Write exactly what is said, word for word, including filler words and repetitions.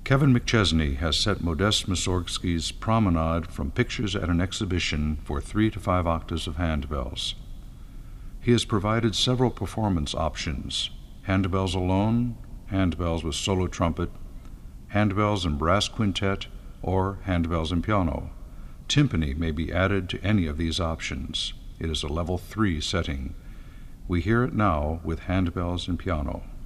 Kevin McChesney has set Modest Mussorgsky's Promenade from pictures at an exhibition for three to five octaves of handbells. He has provided several performance options: handbells alone, handbells with solo trumpet, handbells and brass quintet, or handbells and piano. Timpani may be added to any of these options. It is a level three setting. We hear it now with handbells and piano.